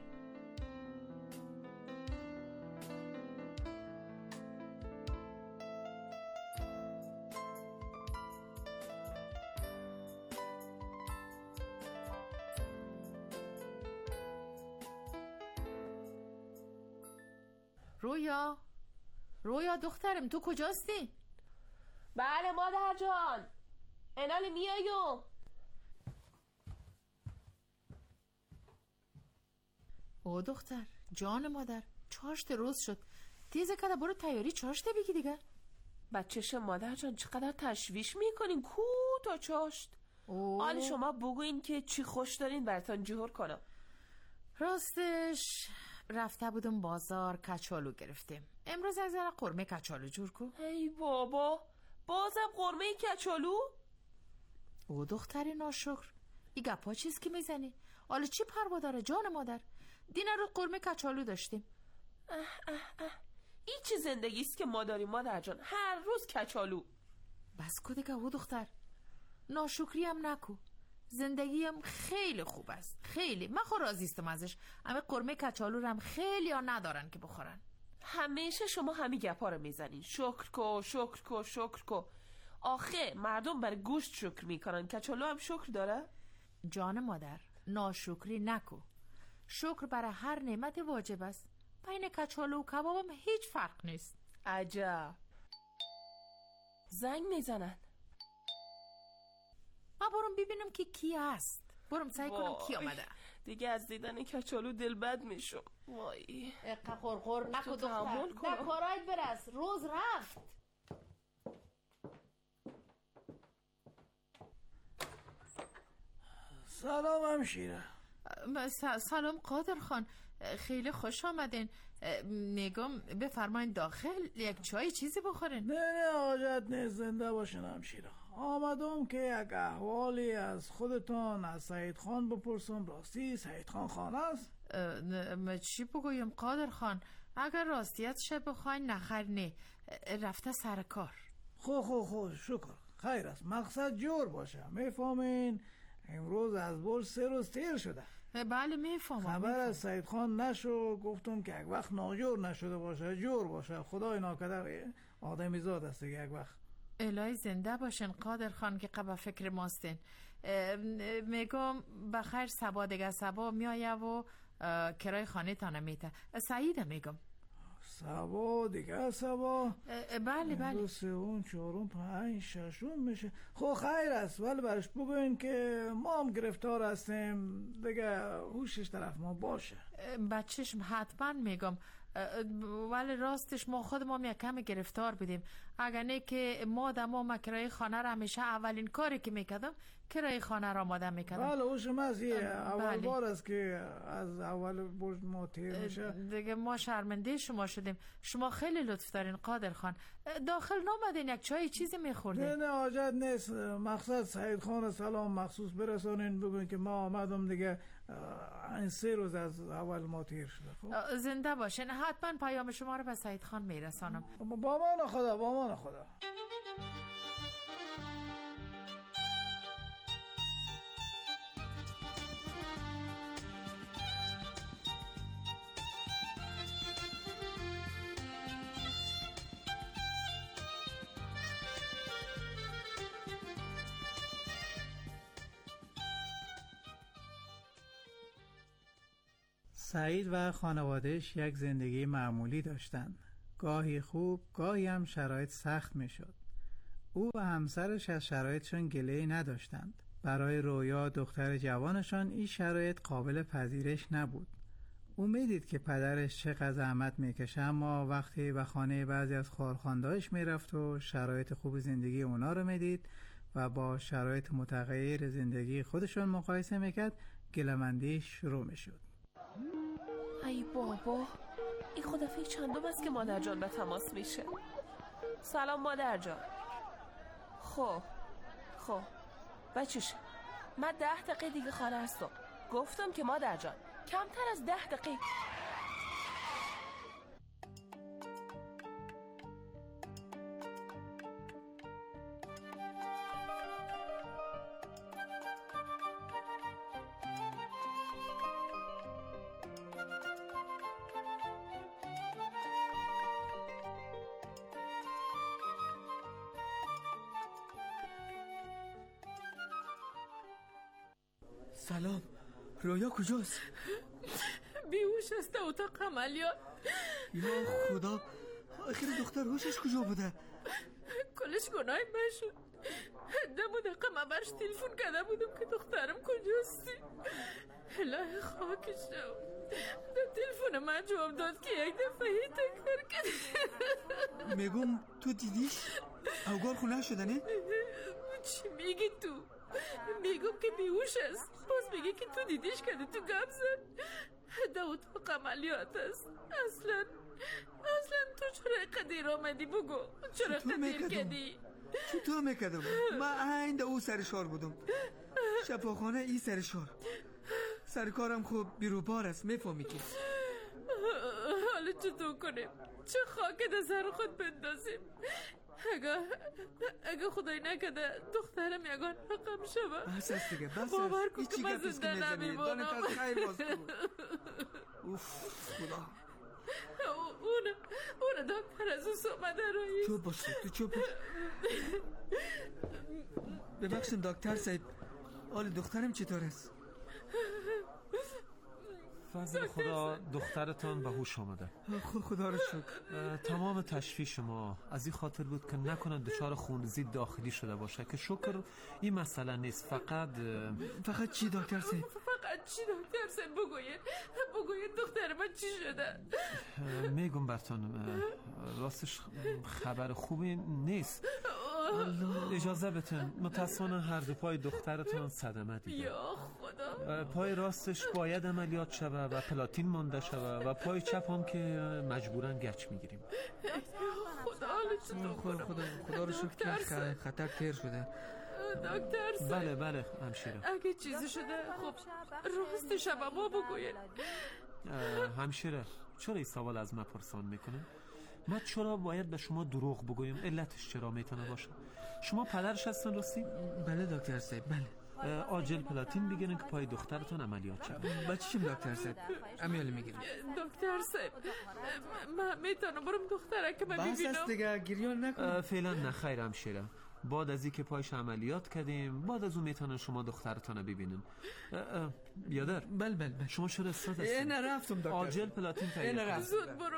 رویا رویا دخترم تو کجاستی؟ بله مادر جان، انال میایم. او دختر جان مادر، چاشت روز شد. تیزه کده برو تیاری چاشت بگی دیگه. بچه‌ش مادر جان چقدر تشویش میکنین کو تا چاشت. حال شما بگوین که چی خوش دارین براتون جور کنم. راستش رفته بودم بازار کچالو گرفتیم. امروز از ذره قرمه کچالو جور کو. ای بابا بازم قرمه کچالو؟ او دختری ناشکر، این گپا چیز که میزنی؟ حالا چی پروا داره جان مادر؟ دین رو قرمه کچالو داشتیم. اه اه اه این چه زندگی است که ما داریم مادر جان، هر روز کچالو. بس کو دیگه او دختر، ناشکری هم نکو. زندگی هم خیلی خوب است، خیلی. من خود راضی استم ازش. اما قرمه کچالو رو هم خیلی ها ندارن که بخورن. همیشه شما همین گپا رو میزنین، شکر کو شکر کو شکر کو. آخه مردم برای گوشت شکر میکنن، کچالو هم شکر داره؟ جان مادر ناشکری نکو. شکر برای هر نعمت واجب است. بین کچالو و کباب هم هیچ فرق نیست. عجب. زنگ میزنن. ما برم ببینم که کی هست. برم سعی کنم کی آمده. دیگه از دیدن کچالو دل بد میشم. وای اقا خورخور نکو دختر، نه کارایت برس. روز رفت. سلام همشیره. سلام قادر خان، خیلی خوش آمدین. میگم بفرمایین داخل یک چای چیزی بخورین. نه نه حاجت نیست، زنده باشین همشیره. آمدم که یک احوالی از خودتان از سعید خان بپرسم. راستی سعید خان خانه است؟ چی بگویم قادر خان؟ اگر راستیتش بخواین نخیر نه، رفته سر کار. خو خو خو شکر، خیر است. مقصد جور باشه، میفهمین؟ امروز از برج سه روز تیر شده. بله میفهمم. خبر از سعید خان نشو، گفتم که یک وقت ناجور نشده باشه، جور باشه. خدای ناکدر آدمی زاد است یک وقت. الهی زنده باشین قادر خان که قبل فکر ماستین. میگم بخیر سبا دیگه سبا میایه و کرای خانه تانه میته. سعیده میگم سبا دیگه سبا. بله بله. دو سه اون چهارم پنج ششم میشه. خب خیر است، ولی برش بگوین که ما هم گرفتار هستیم دیگه، هوشش طرف ما باشه. بچهش حتما میگم، ولی راستش ما خود ما یک کمی گرفتار بودیم. اگر نه که ما دما ما کرای خانه را همیشه اولین کاری که میکردم کرای خانه را آماده میکردم. بله هوشم از یه اول بار است که از اول برج ما تیر میشه. دیگه ما شرمنده شما شدیم. شما خیلی لطف دارین قادر خان. داخل نامدین یک چای چیزی میخوردین؟ نه نه حاجت نیست. مقصد سعید خان سلام مخصوص برسانین، بگوین که ما آمدم دیگه این سه روز از اول ما تیر شده. خب زنده باشین. حتما پیام شما رو به سعید خان میرسانم. با امان خدا، با امان خدا. سعید و خانوادهش یک زندگی معمولی داشتند. گاهی خوب، گاهی هم شرایط سخت می شد. او و همسرش از شرایطشان گله‌ای نداشتند. برای رویا دختر جوانشان این شرایط قابل پذیرش نبود. او میدید که پدرش چقدر زحمت میکشه، اما وقتی به خانه بعضی از خالخاندهاش میرفت و شرایط خوب زندگی اونا رو میدید و با شرایط متغیر زندگی خودشون مقایسه میکرد، گله‌مندی شروع میشد. ای بابا، این خدافه چندم است که مادر جان به تماس میشه. سلام مادر جان. خب خب بچه‌ش من ده دقیقه دیگه خانه هستم. گفتم که مادر جان کمتر از ده دقیقه. سلام، رویا کجاست؟ بیهوش است اتاق عملیات. یا خدا، آخر دختر هوشش کجا بوده؟ کلش گناه من شد. دم و دقیقه من برش تلفن کرده بودم که دخترم کجاستی. الهی خاکشم، در تلفن من جواب داد که یک دفعه هی تکرار کرد. میگم تو دیدیش؟ اوگار خونه شده نه؟ چی میگی تو؟ میگم که بیهوش است، باز میگی که تو دیدیش کرده تو گپ زد. در اتاق عملیات است. اصلا اصلا تو چرا قدیر آمدی بگو؟ چرا قدیر کردی؟ چطور میکردم؟ من عین او سر شار بودم، شفاخانه ای سر شار. سرکارم خوب بیروبار است، میفهمی که. حالا چطور کنیم؟ چه خاک در سر خود بندازیم؟ اگه اگه خدای نکده دخترم یگان رقم شوه. بس است دیگه، بس است. باور کن که من پیست زنده نمیمانم. دانت از خیر باز کن. اوف خدا. اون اون دکتر از اون اومده رئیس. چوب باش تو، چوب باش. ببخشید دکتر صاحب، حال دخترم چطور است؟ فضل خدا دخترتان به هوش آمده. خدا رو شکر. تمام تشویش ما از این خاطر بود که نکنه دچار خونریزی داخلی شده باشه، که شکر این مسئله نیست. فقط فقط چی دکتر صاحب؟ فقط چی دکتر صاحب؟ بگوید بگوید دختر من چی شده؟ میگم براتون، راستش خبر خوبی نیست. اجازه بتن، متاسفانه هر دو پای دخترتان صدمه دیده. یا خدا. پای راستش باید عملیات شوه و پلاتین مانده شوه و پای چپ هم که مجبورن گچ میگیریم. خدا حالا چطور خدا خدا خدا رو شکر که خطر تیر شده. دکتر صاحب. بله بله همشیره. اگه چیزی شده خب راستش هم ما بگوید. همشیره چرا این سوال از من پرسان میکنه؟ ما چرا باید به شما دروغ بگویم؟ علتش چرا میتونه باشه؟ شما پدرش هستن راستی؟ بله دکتر صاحب، بله. آجل پلاتین بگیرن که پای دخترتون عملیات شد. بچه‌شم دکتر صاحب عملیات میگیرم. دکتر صاحب من میتونم برم دختره که من ببینم؟ بس است دیگه، گریان نکن. فعلا نه خیر همشیره. بعد از اینکه پایش عملیات کردیم بعد از اون میتونن شما دخترتون ببینن. بیادر. بله بله. شما چرا استاد هستین؟ این رفتم دکتر. آجل پلاتین تهیه کن. زود برو.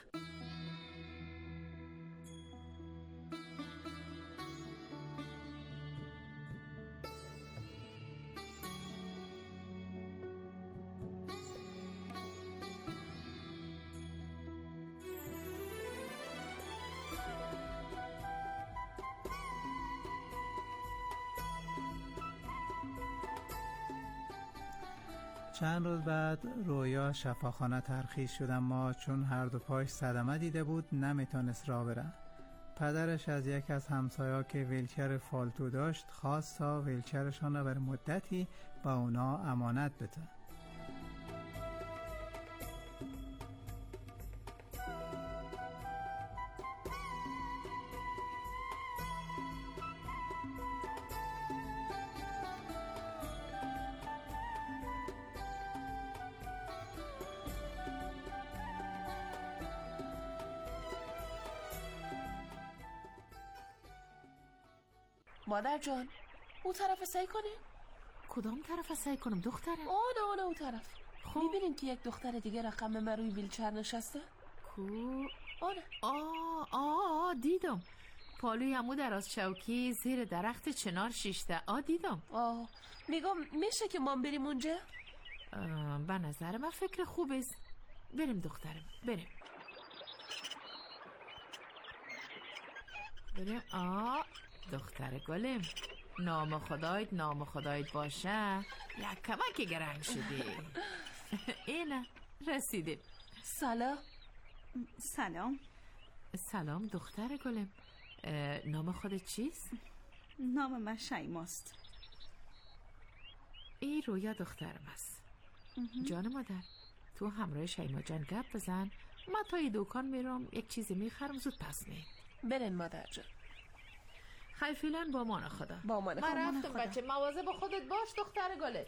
چند روز بعد رویا شفاخانه ترخیص شد، اما چون هر دو پاش صدمه دیده بود نمیتونست راه بره. پدرش از یک از همسایا که ویلچر فالتو داشت خواست تا ویلچرشان را بر مدتی با اونا امانت بده. مادر جان اون طرف سعی کنه؟ کدام طرف سعی کنم دخترم؟ آنه آنه اون طرف. خب میبینین که یک دختر دیگه رقم من روی ویلچر نشسته؟ کو؟ آنه. آه آه دیدم پالوی همو در از چوکی زیر درخت چنار شیشته. آه دیدم. آه میگم میشه که ما بریم اونجا؟ به نظر من فکر خوبه. بریم دخترم بریم بریم. آه دختر گلم، نام خدایت نام خدایت باشه. یک کمک گرنگ شدی. اینه رسیدیم. سلام. سلام. سلام دختر گلم، نام خودت چیست؟ نام من شیماست. این رویا دخترم است. جان مادر تو همراه شیما جان گپ بزن، من تا ای دکان میرم یک چیزی میخرم زود پس می. برن مادر جان. خیلی فیلن با مان خدا. با مان خدا. من رفتم بچه، مواظب خودت باش دختر گلت.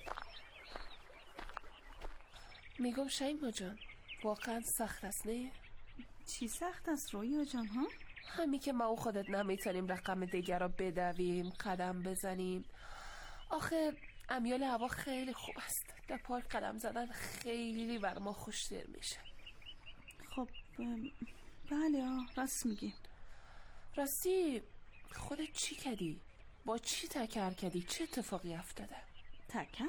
میگم شیما جان واقعا سخت است نه؟ چی سخت است رویا جان ها؟ همین که ما و خودت نمیتونیم رقم دیگر را بدویم قدم بزنیم. آخه امیال هوا خیلی خوب است. در پارک قدم زدن خیلی بر ما خوش‌تر میشه. خب بله راست میگی. راستی خودت چی کردی؟ با چی تکر کردی؟ چه اتفاقی افتاده؟ تکر؟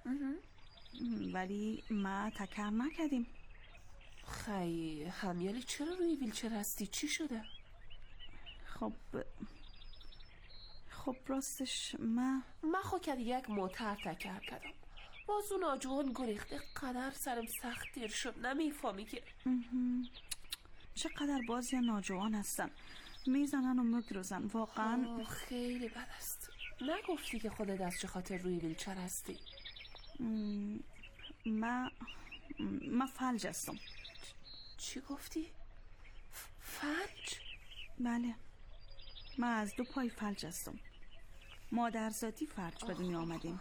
ولی ما تکر نکردیم. خی همیالی چرا روی ویلچر هستی؟ چی شده؟ خب خب راستش من من خود که یک موتر تکر کردم. باز اون آجوان گریخته قدر سرم سخت دیر شد. نمیفهمی که چقدر بازی ناجوان هستن، میزنن و میگروزن. واقعا خیلی بد است. نگفتی که خودت از چه خاطر روی ویلچر هستی؟ من من فلج هستم. چی گفتی؟ فلج؟ بله من از دو پای فلج هستم. مادرزادی فلج به دنیا آمدیم.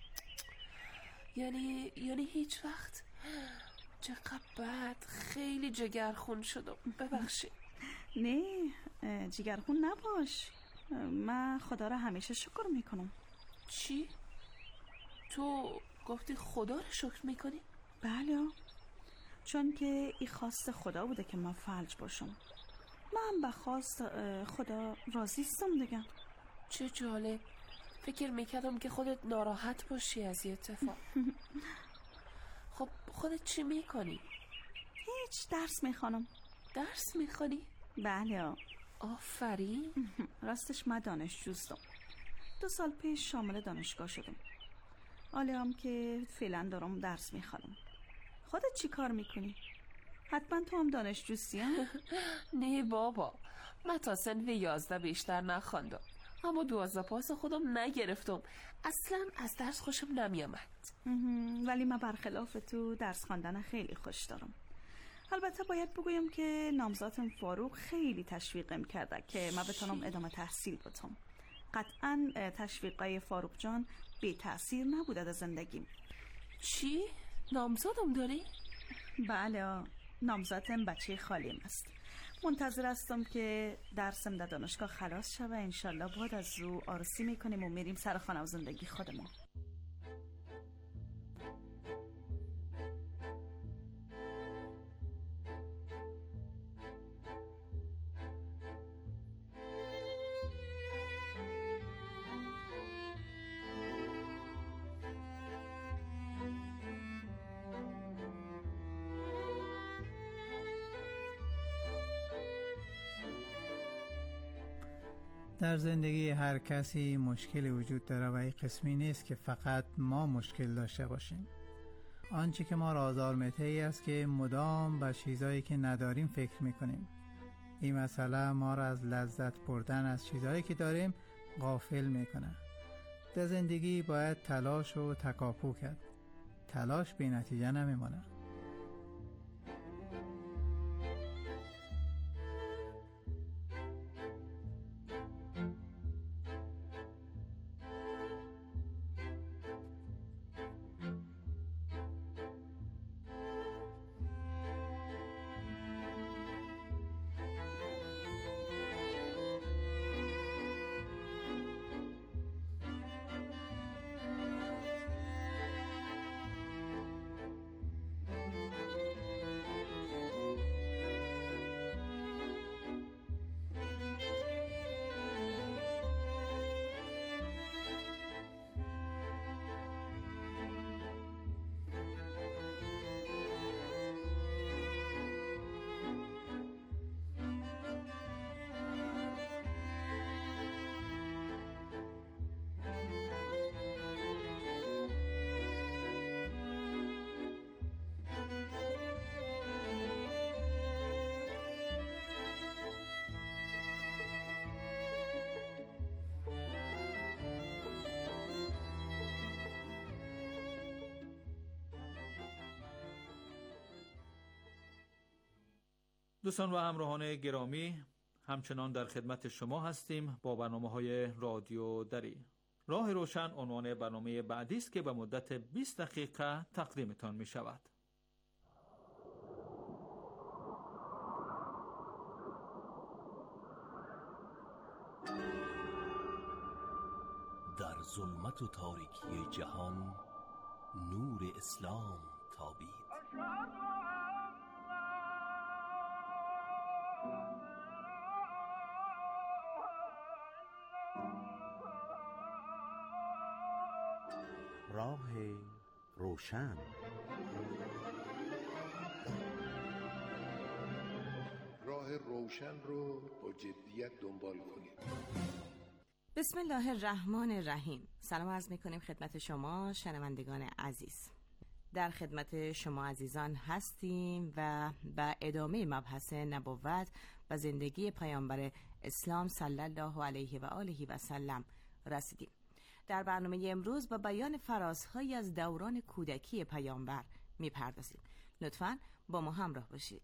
یعنی یعنی هیچ وقت؟ چقدر بد. خیلی جگرخون شدم. ببخشید. نه جگرخون نباش. من خدا را همیشه شکر میکنم. چی؟ تو گفتی خدا را شکر میکنی؟ بله چون که این خواست خدا بوده که من فلج باشم. من به خواست خدا راضی هستم دیگه. چه جالب. فکر میکردم که خودت ناراحت باشی از این اتفاق. خب خودت چی میکنی؟ هیچ، درس میخوانم. درس میخوانی؟ بله. آفرین. راستش من دانشجوستم. دو سال پیش شامل دانشگاه شدم. حالا هم که فعلا دارم درس میخوانم. خودت چی کار میکنی؟ حتما تو هم دانشجوستی ها؟ نه بابا، من تا سنف یازده بیشتر نخواندم، اما دوازده پاس خودم نگرفتم. اصلا از درس خوشم نمیامد. ولی من برخلاف تو درس خواندن خیلی خوش دارم. البته باید بگویم که نامزادم فاروق خیلی تشویقم کرده که من بتونم ادامه تحصیل بدم. قطعا تشویقای فاروق جان بی تأثیر نبوده در زندگیم. چی؟ نامزادم داری؟ بله، نامزادم بچه خالیم است. منتظر هستم که درسم در دانشگاه خلاص شوه. انشالله بعد از او عروسی میکنیم و میریم سر خانه و زندگی خودمون. در زندگی هر کسی مشکلی وجود داره و این قسمی نیست که فقط ما مشکل داشته باشیم. آنچه که ما را آزار می‌دهد است که مدام به چیزایی که نداریم فکر میکنیم. این مسئله ما را از لذت بردن از چیزایی که داریم غافل میکنه. در زندگی باید تلاش و تکاپو کرد. تلاش بی نتیجه نمیمونه. دوستان و همراهان گرامی، همچنان در خدمت شما هستیم با برنامه‌های رادیو دری. راه روشن عنوان برنامه بعدی است که به مدت بیست دقیقه تقدیمتان می شود. در ظلمت و تاریکی جهان نور اسلام تابید. راه روشن. راه روشن رو با جدیت دنبال کنید. بسم الله الرحمن الرحیم. سلام عرض میکنیم خدمت شما شنوندگان عزیز. در خدمت شما عزیزان هستیم و به ادامه مبحث نبوت و زندگی پیامبر اسلام صلی الله علیه و آله و سلم رسیدیم. در برنامه امروز با بیان فرازهایی از دوران کودکی پیامبر میپردازیم. لطفاً با ما همراه باشید.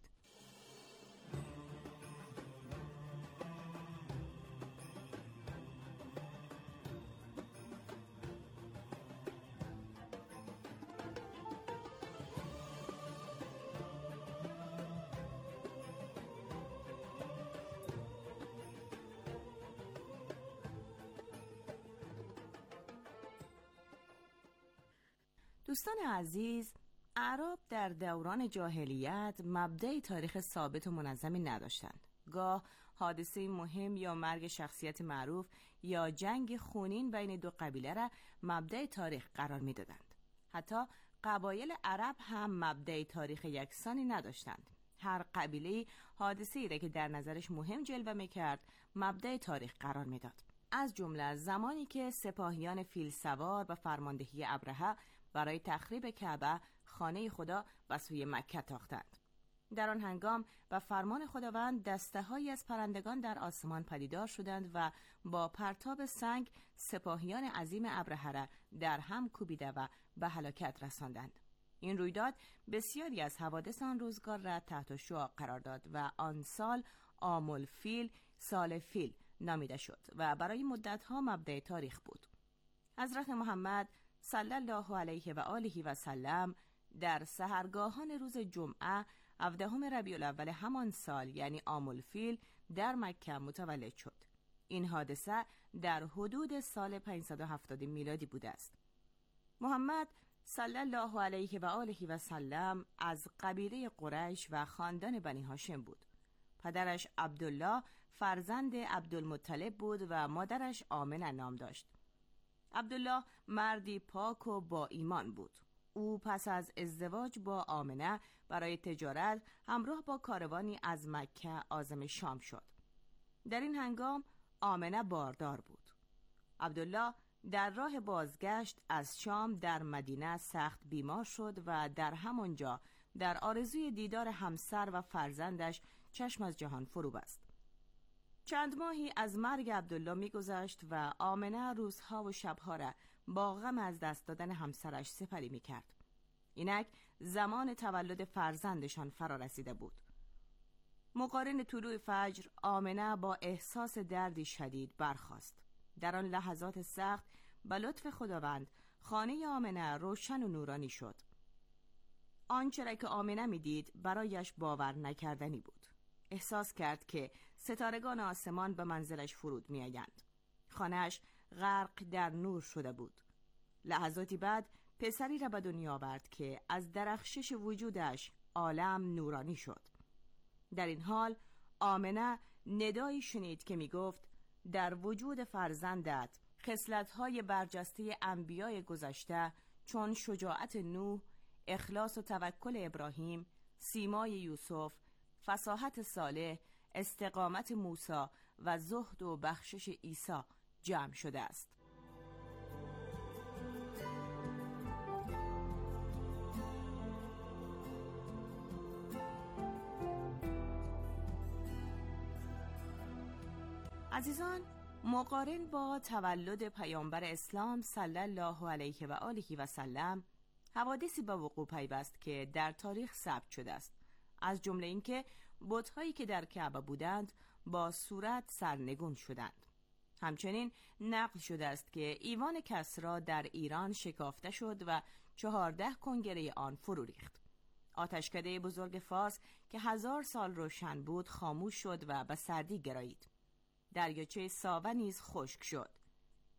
دوستان عزیز، اعراب در دوران جاهلیت مبدأ تاریخ ثابت و منظمی نداشتند. گاه حادثه مهم یا مرگ شخصیت معروف یا جنگ خونین بین دو قبیله را مبدأ تاریخ قرار می‌دادند. حتی قبایل عرب هم مبدأ تاریخ یکسانی نداشتند. هر قبیله حادثه‌ای را که در نظرش مهم جلوه می‌کرد مبدأ تاریخ قرار می‌داد. از جمله زمانی که سپاهیان فیلسوار و فرماندهی ابرهه برای تخریب کعبه خانه خدا و سوی مکه تاختند. در آن هنگام و فرمان خداوند دسته‌هایی از پرندگان در آسمان پدیدار شدند و با پرتاب سنگ سپاهیان عظیم ابرهه را در هم کوبیده و به هلاکت رساندند. این رویداد بسیاری از حوادث آن روزگار را تحت شعاع قرار داد و آن سال عام الفیل، سال فیل نامیده شد و برای مدت‌ها مبدأ تاریخ بود. حضرت محمد صلی الله علیه و آله و سلم در سحرگاهان روز جمعه هفدهم ربیع الاول همان سال یعنی عام الفیل در مکه متولد شد. این حادثه در حدود سال پانصد و هفتاد میلادی بوده است. محمد صلی الله علیه و آله و سلم از قبیله قریش و خاندان بنی هاشم بود. پدرش عبدالله فرزند عبدالمطلب بود و مادرش آمنه نام داشت. عبدالله مردی پاک و با ایمان بود. او پس از ازدواج با آمنه برای تجارت همراه با کاروانی از مکه عازم شام شد. در این هنگام آمنه باردار بود. عبدالله در راه بازگشت از شام در مدینه سخت بیمار شد و در همانجا در آرزوی دیدار همسر و فرزندش چشم از جهان فرو بست. چند ماهی از مرگ عبدالله می‌گذشت و آمنه روزها و شبها را با غم از دست دادن همسرش سپری می‌کرد. اینک زمان تولد فرزندشان فرا رسیده بود. مقارن طلوع فجر آمنه با احساس دردی شدید برخاست. در آن لحظات سخت به لطف خداوند خانه آمنه روشن و نورانی شد. آنچه را که آمنه می‌دید برایش باور نکردنی بود. احساس کرد که ستارگان آسمان به منزلش فرود می آیند. خانه‌اش غرق در نور شده بود. لحظاتی بعد پسری را به دنیا آورد که از درخشش وجودش عالم نورانی شد. در این حال آمنه ندایی شنید که می گفت در وجود فرزندت خصلت‌های برجسته انبیای گذشته چون شجاعت نوح، اخلاص و توکل ابراهیم، سیمای یوسف، فصاحت صالح، استقامت موسی و زهد و بخشش عیسی جمع شده است. عزیزان، مقارن با تولد پیامبر اسلام صلی الله علیه و آله و سلم حوادثی به وقوع پیوست که در تاریخ ثبت شده است. از جمله اینکه بت‌هایی که در کعبه بودند با صورت سرنگون شدند. همچنین نقل شده است که ایوان کسری در ایران شکافته شد و چهارده کنگره آن فرو ریخت. آتشکده بزرگ فارس که هزار سال روشن بود خاموش شد و به سردی گرایید. دریاچه ساوه نیز خشک شد.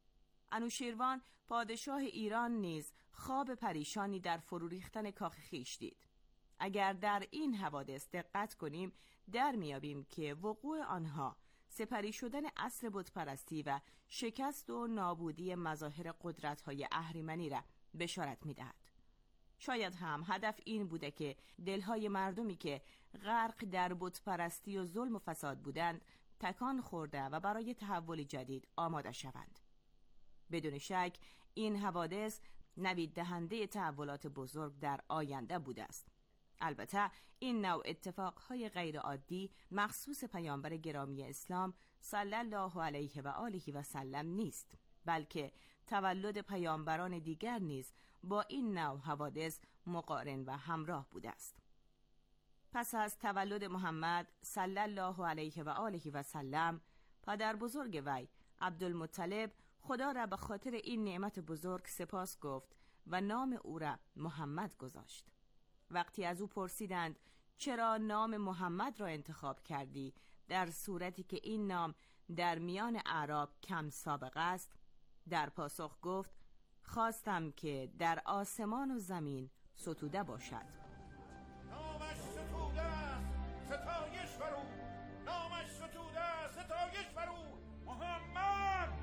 انوشیروان پادشاه ایران نیز خواب پریشانی در فرو ریختن کاخ خویش دید. اگر در این حوادث دقت کنیم در میابیم که وقوع آنها سپری شدن عصر بتپرستی و شکست و نابودی مظاهر قدرت‌های اهریمنی را بشارت می‌دهد. شاید هم هدف این بوده که دلهای مردمی که غرق در بتپرستی و ظلم و فساد بودند تکان خورده و برای تحول جدید آماده شوند. بدون شک این حوادث نوید دهنده تحولات بزرگ در آینده بوده است. البته این نوع اتفاقهای غیر عادی مخصوص پیامبر گرامی اسلام صلی الله علیه و آله و سلم نیست، بلکه تولد پیامبران دیگر نیز با این نوع حوادث مقارن و همراه بوده است. پس از تولد محمد صلی الله علیه و آله و سلم، پدر بزرگ وی عبدالمطلب خدا را به خاطر این نعمت بزرگ سپاس گفت و نام او را محمد گذاشت. وقتی از او پرسیدند چرا نام محمد را انتخاب کردی در صورتی که این نام در میان اعراب کم سابقه است، در پاسخ گفت خواستم که در آسمان و زمین ستوده باشد. نامش ستوده است ستایش بر او، نامش ستوده است ستایش بر او، محمد.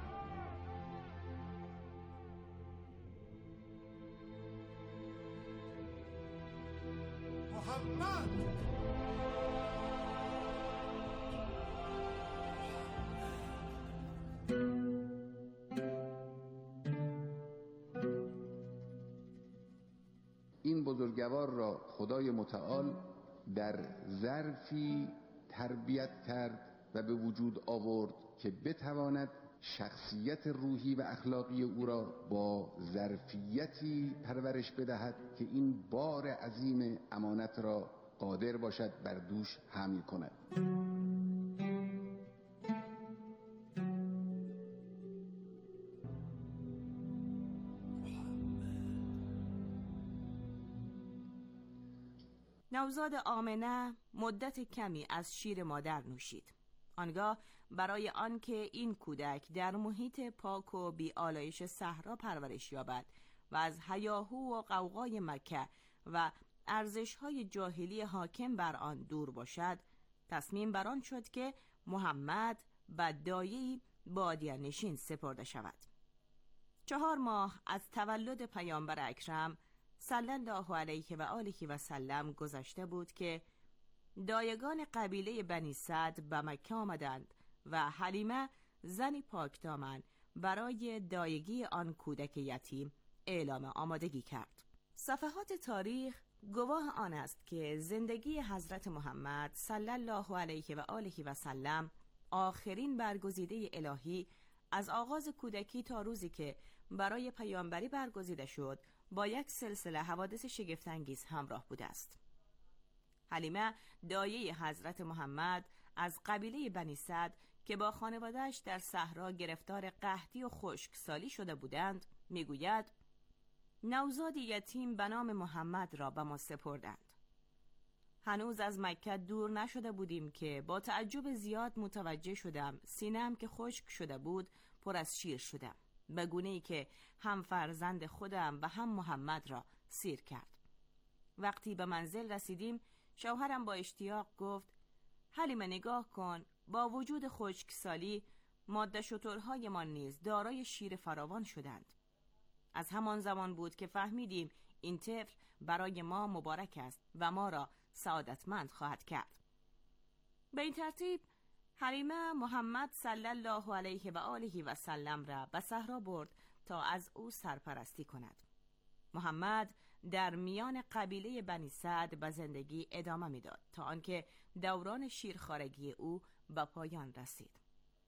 محمد این بزرگوار را خدای متعال در ظرفی تربیت کرد و به وجود آورد که بتواند شخصیت روحی و اخلاقی او را با ظرفیتی پرورش بدهد که این بار عظیم امانت را قادر باشد بر دوش حمل کند. نوزاد آمنه مدت کمی از شیر مادر نوشید. آنگاه برای آنکه این کودک در محیط پاک و بی آلایش صحرا پرورش یابد و از هیاهو و غوغای مکه و ارزش‌های جاهلی حاکم بر آن دور باشد، تصمیم بر آن شد که محمد به دایه‌ای بادیه نشین سپرده شود. چهار ماه از تولد پیامبر اکرم صلی الله علیه و آله و سلم گذشته بود که دایگان قبیله بنی سعد به مکه آمدند و حلیمه زنی پاکدامن برای دایگی آن کودک یتیم اعلام آمادگی کرد. صفحات تاریخ گواه آن است که زندگی حضرت محمد صلی الله علیه و آله و سلم، آخرین برگزیده الهی، از آغاز کودکی تا روزی که برای پیامبری برگزیده شد، با یک سلسله حوادث شگفت‌انگیز همراه بوده است. حلیمه دایه حضرت محمد از قبیله بنی سعد که با خانواده‌اش در صحرا گرفتار قحطی و خشکسالی شده بودند، میگوید نوزادی یتیم به نام محمد را به ما سپردند. هنوز از مکه دور نشده بودیم که با تعجب زیاد متوجه شدم سینه‌ام که خشک شده بود پر از شیر شدم، به گونه‌ای که هم فرزند خودم و هم محمد را سیر کرد. وقتی به منزل رسیدیم شوهرم با اشتیاق گفت حلیمه نگاه کن، با وجود خشکسالی ماده شترهای ما نیز دارای شیر فراوان شدند. از همان زمان بود که فهمیدیم این طفل برای ما مبارک است و ما را سعادتمند خواهد کرد. به این ترتیب حلیمه محمد صلی الله علیه و آله و سلم را به صحرا برد تا از او سرپرستی کند. محمد در میان قبیله بنی سعد به زندگی ادامه میداد تا آنکه دوران شیرخوارگی او به پایان رسید.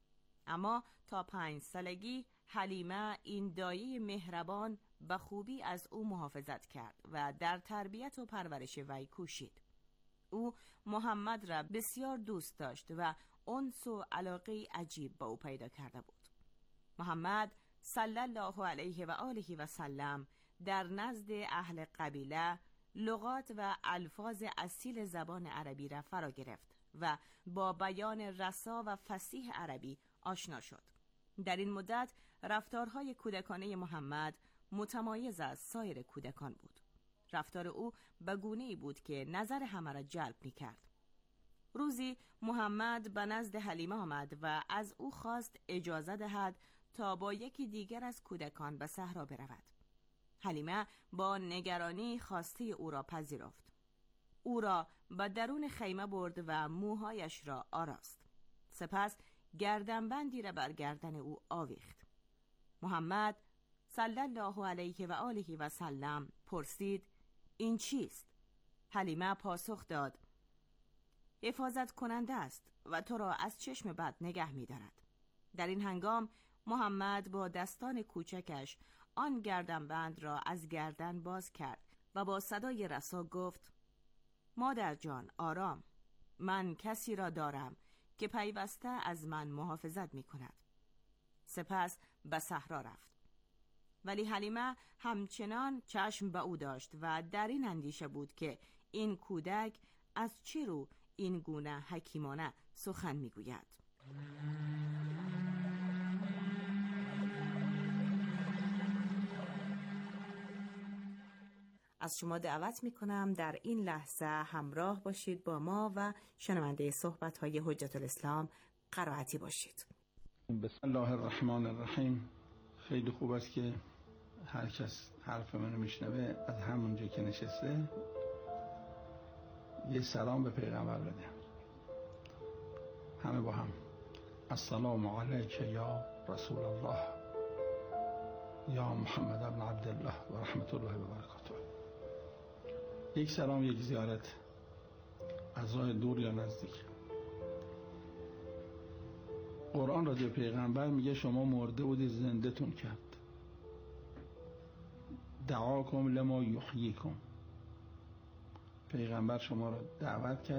اما تا پنج سالگی حلیمه این دایه مهربان به خوبی از او محافظت کرد و در تربیت و پرورش وی کوشید. او محمد را بسیار دوست داشت و انس و علاقه عجیب به او پیدا کرده بود. محمد صلی الله علیه و آله و سلم در نزد اهل قبیله لغات و الفاظ اصیل زبان عربی را فرا گرفت و با بیان رسا و فصیح عربی آشنا شد. در این مدت رفتارهای کودکانه محمد متمایز از سایر کودکان بود. رفتار او به گونه‌ای بود که نظر همه را جلب می‌کرد. روزی محمد به نزد حلیمه آمد و از او خواست اجازه دهد تا با یکی دیگر از کودکان به صحرا برود. حلیمه با نگرانی خواسته او را پذیرفت. او را به درون خیمه برد و موهایش را آراست. سپس گردنبندی را بر گردن او آویخت. محمد صلی الله علیه و آله و سلم پرسید: این چیست؟ حلیمه پاسخ داد: حفاظت کننده است و تو را از چشم بد نگه می دارد. در این هنگام محمد با دستان کوچکش آن گردنبند را از گردن باز کرد و با صدای رسا گفت: مادر جان آرام، من کسی را دارم که پیوسته از من محافظت می کند. سپس به صحرا رفت. ولی حلیمه همچنان چشم به او داشت و در این اندیشه بود که این کودک از چه رو این گونه حکیمانه سخن می گوید. از شما دعوت می کنم در این لحظه همراه باشید با ما و شنونده صحبت های حجت الاسلام قرائتی باشید. بسم الله الرحمن الرحیم. خیلی خوب است که هر کس حرف منو میشنوه از همونجا که نشسته یه سلام به پیغمبر بده. همه با هم: السلام علیک یا رسول الله، یا محمد ابن عبدالله و رحمت الله و برکاته. یک سلام، یک زیارت از راه دور یا نزدیک. قرآن راجع به پیغمبر میگه شما مرده بودید زنده تون کرد. دعاکم لما یحییکم. پیغمبر شما را دعوت کرد